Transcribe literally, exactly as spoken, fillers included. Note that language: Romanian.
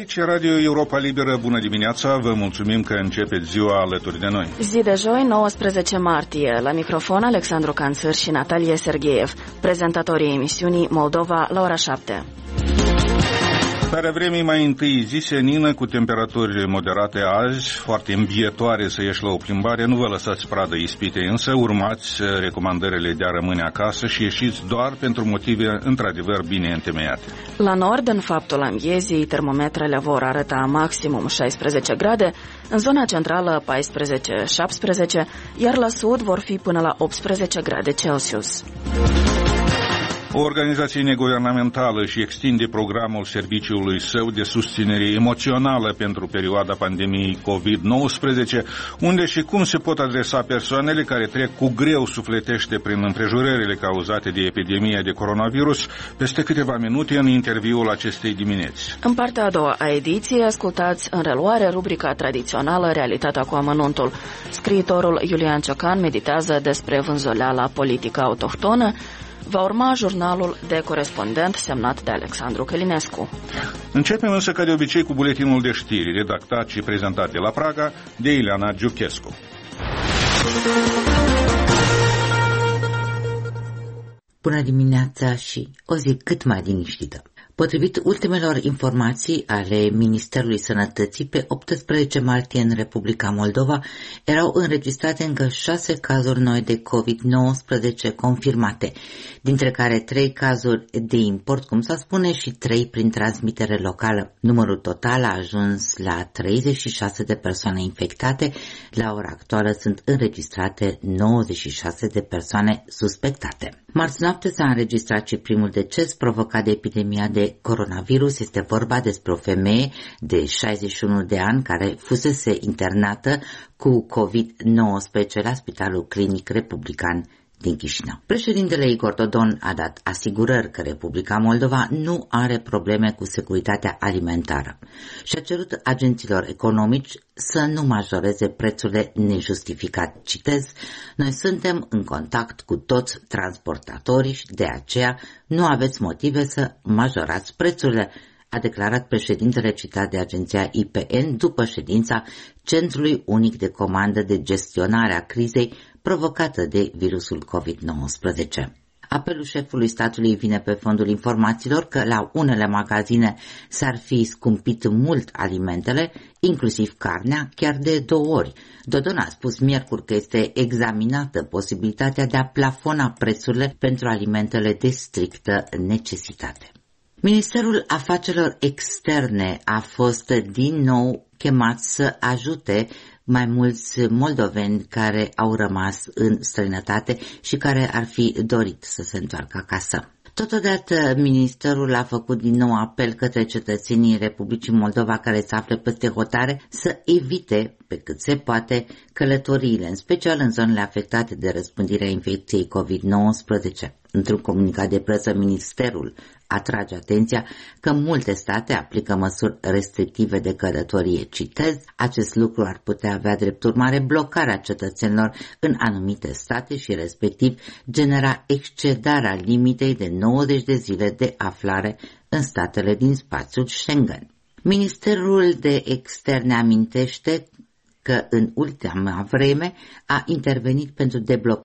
Aici Radio Europa Liberă, bună dimineața, vă mulțumim că începeți ziua alături de noi. Zi de joi, nouăsprezece martie, la microfon Alexandru Canțăr și Natalie Sergeev, prezentatorii emisiunii Moldova la ora șapte. Starea vremii mai întâi zi senină, cu temperaturi moderate azi, foarte îmbietoare să ieși la o plimbare. Nu vă lăsați pradă ispite, însă urmați recomandările de a rămâne acasă și ieșiți doar pentru motive într-adevăr bine întemeiate. La nord, în faptul amiezii, termometrele vor arăta maximum șaisprezece grade, în zona centrală paisprezece șaptesprezece, iar la sud vor fi până la optsprezece grade Celsius. O organizație neguvernamentală și extinde programul serviciului său de susținere emoțională pentru perioada pandemiei covid nouăsprezece, unde și cum se pot adresa persoanele care trec cu greu sufletește prin împrejurările cauzate de epidemia de coronavirus, peste câteva minute în interviul acestei dimineți. În partea a doua a ediției ascultați în reluare rubrica tradițională Realitatea cu amănuntul. Scriitorul Iulian Ciocan meditează despre vânzoleala politică autohtonă. Va urma jurnalul de corespondent semnat de Alexandru Călinescu. Începem însă ca de obicei cu buletinul de știri, redactat și prezentat de la Praga de Ileana Giuchescu. Bună dimineața și o zi cât mai liniștită. Potrivit ultimelor informații ale Ministerului Sănătății, pe optsprezece martie în Republica Moldova erau înregistrate încă șase cazuri noi de covid nouăsprezece confirmate, dintre care trei cazuri de import, cum se spune, și trei prin transmitere locală. Numărul total a ajuns la treizeci și șase de persoane infectate. La ora actuală sunt înregistrate nouăzeci și șase de persoane suspectate. Marți noapte s-a înregistrat și primul deces provocat de epidemia de coronavirus. Este vorba despre o femeie de șaizeci și unu de ani care fusese internată cu covid nouăsprezece la Spitalul Clinic Republican din Chișinău. Președintele Igor Dodon a dat asigurări că Republica Moldova nu are probleme cu securitatea alimentară și a cerut agenților economici să nu majoreze prețurile nejustificat. Citez: noi suntem în contact cu toți transportatorii și de aceea nu aveți motive să majorați prețurile, a declarat președintele citat de agenția I P N după ședința Centrului Unic de Comandă de Gestionare a Crizei provocată de virusul covid nouăsprezece. Apelul șefului statului vine pe fondul informațiilor că la unele magazine s-ar fi scumpit mult alimentele, inclusiv carnea, chiar de două ori. Dodon a spus miercuri că este examinată posibilitatea de a plafona prețurile pentru alimentele de strictă necesitate. Ministerul Afacerilor Externe a fost din nou chemat să ajute mai mulți moldoveni care au rămas în străinătate și care ar fi dorit să se întoarcă acasă. Totodată, ministerul a făcut din nou apel către cetățenii Republicii Moldova care se află peste hotare să evite, pe cât se poate, călătoriile, în special în zonele afectate de răspândirea infecției covid nouăsprezece. Într-un comunicat de presă, ministerul atrage atenția că multe state aplică măsuri restrictive de călătorie. Citez: acest lucru ar putea avea drept urmare blocarea cetățenilor în anumite state și respectiv genera excedarea limitei de nouăzeci de zile de aflare în statele din spațiul Schengen. Ministerul de Externe amintește că în ultima vreme a intervenit pentru deblocarea